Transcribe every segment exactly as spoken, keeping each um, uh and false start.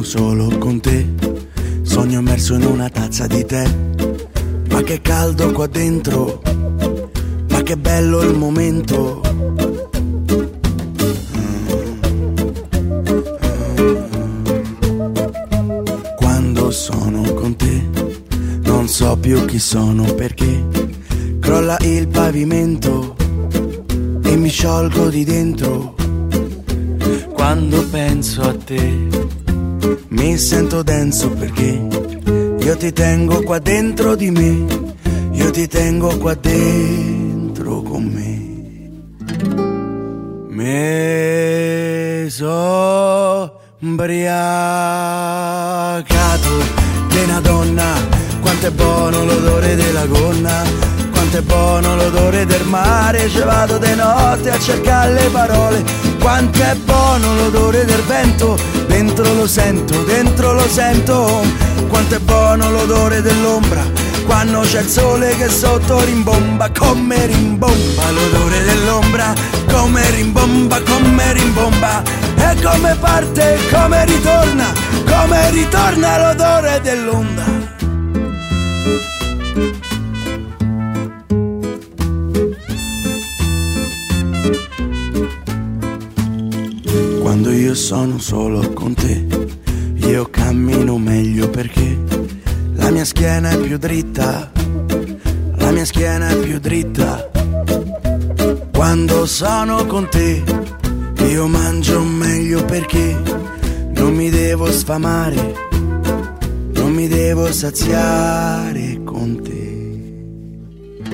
solo con te, sogno immerso in una tazza di tè. Ma che caldo qua dentro, ma che bello il momento. Quando sono con te non so più chi sono, perché crolla il pavimento e mi sciolgo di dentro. Quando penso a te mi sento denso, perché io ti tengo qua dentro di me, io ti tengo qua dentro con me. Me so ubriacato di una donna, quanto è buono l'odore della gonna, quanto è buono l'odore del mare, ci vado de notte a cercare le parole, quanto è buono l'odore del vento, dentro lo sento, dentro lo sento, quanto è buono l'odore dell'ombra, quando c'è il sole che sotto rimbomba, come rimbomba l'odore dell'ombra, come rimbomba, come rimbomba, e come parte, come ritorna, come ritorna l'odore dell'onda. Quando io sono solo con te, io cammino meglio, perché la mia schiena è più dritta, la mia schiena è più dritta. Quando sono con te, io mangio meglio, perché non mi devo sfamare, non mi devo saziare con te.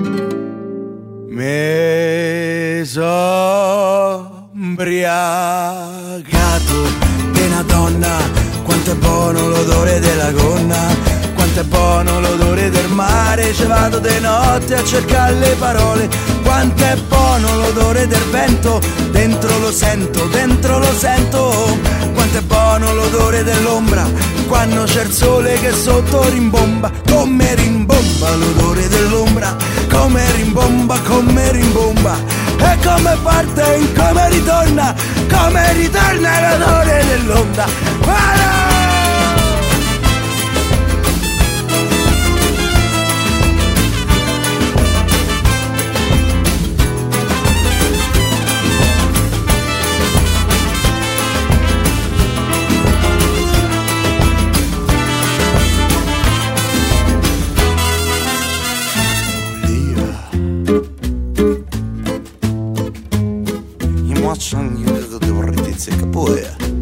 Me so ubriacato di una donna, quanto è buono l'odore della gonna, quanto è buono l'odore del mare, ci vado de notte a cercare le parole, quanto è buono l'odore del vento, dentro lo sento, dentro lo sento, quanto è buono l'odore dell'ombra, quando c'è il sole che sotto rimbomba, come rimbomba l'odore dell'ombra, come rimbomba, come rimbomba, e come parte, come ritorna, come ritorna l'odore dell'onda. Voilà! Sono io che vorrei dire che poi